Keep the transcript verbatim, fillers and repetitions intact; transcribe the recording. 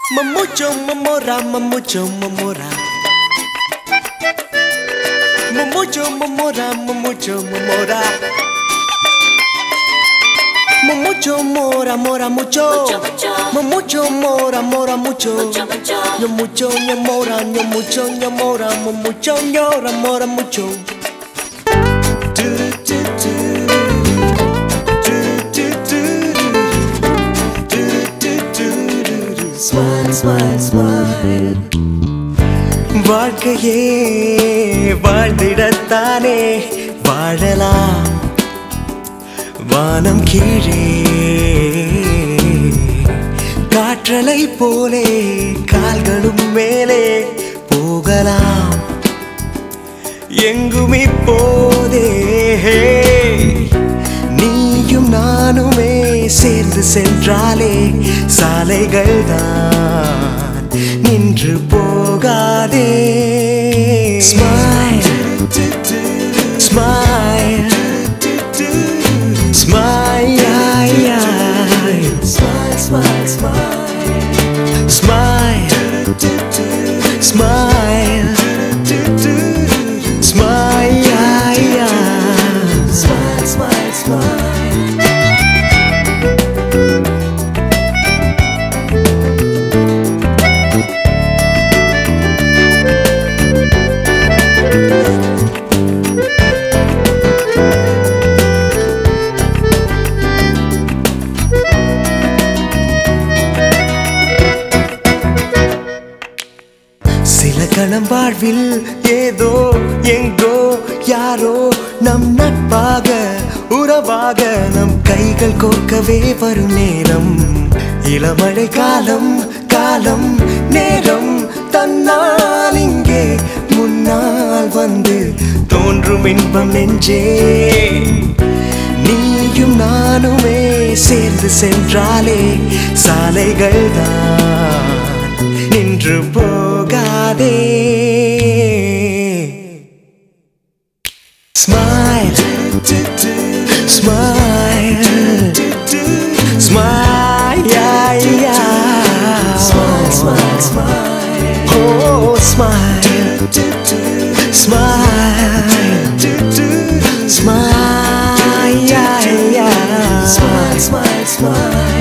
Mamucho mamora, mamucho mamora. Mamucho mamora, mamucho mamora. Mamucho mora, mora mucho. Mamucho mora, mora mucho. Yo mucho, yo mora, yo mucho, yo mora, mamucho, llora, mora mucho. Smile, smile, smile. வாழ்க்கையே வாழ்ந்திடத்தானே வாழலாம் வானம் கீழே காற்றலை போலே கால்களும் மேலே போகலாம் எங்கும் இப்போதே நீயும் நானுமே சேர்ந்து சென்றாலே சாலைகள் தான் நின்று போகாதே Smile, smile, smile, smile, smile, smile, smile, smile, smile, smile, smile. சில கணம் வாழ்வில் ஏதோ எங்கோ யாரோ நம் நட்பாக உறவாக நம் கைகள் கோர்க்கவே வரும் நேரம் இளமழை காலம் காலம் நேரம் தன்னால் இங்கே முன்னால் வந்து தோன்றும் இன்பம் நெஞ்சே நீயும் நானுமே சேர்ந்து சென்றாலே சாலைகள் தான் நின்று போகாதே Smile, smile, smile, smile, smile, smile, oh smile, smile, smile, smile, smile, smile.